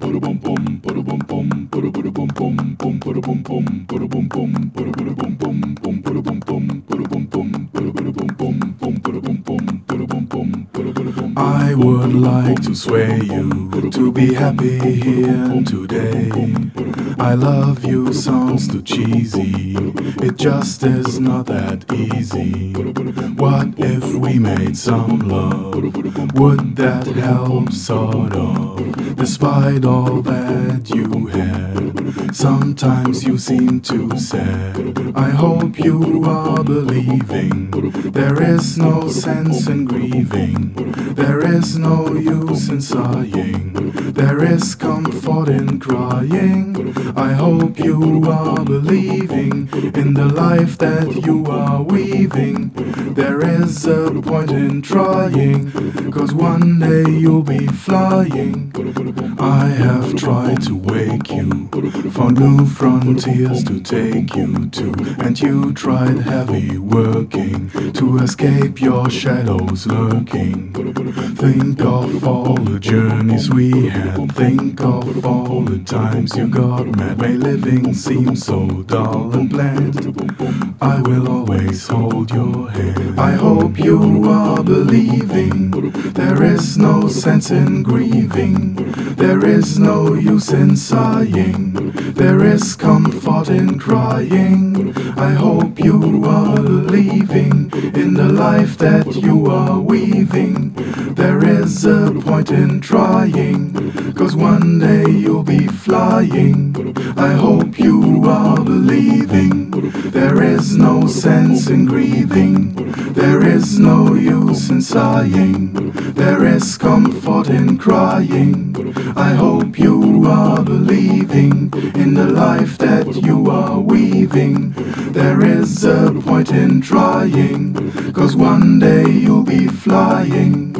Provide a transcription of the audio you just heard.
I would like to sway you to be happy here today. I love you sounds too cheesy, it just is not that easy. What if we made some love? Would that help sort of? Despite all that you had, sometimes you seem too sad. I hope you are believing there is no sense in grieving. There is no use in sighing. There is comfort in crying. I hope you are believing in the life that you are weaving. There is a point in trying, 'cause one day you'll be flying. I have tried to wake you, found new frontiers to take you to, and you tried heavy working to escape your shadows lurking. Think of all the journeys we had, think of all the times you got mad. May living seem so dull and bland, I will always hold your hand. I hope you are believing there is no sense in grieving. There is no use in sighing. There is comfort in crying. I hope you are believing in the life that you are weaving. There is a point in trying, 'cause one day you'll be flying. I hope you are believing there is no sense in grieving. There is no use in sighing. There is comfort in crying. I hope you are believing in the life that you are weaving. There is a point in trying, 'cause one day you'll be flying.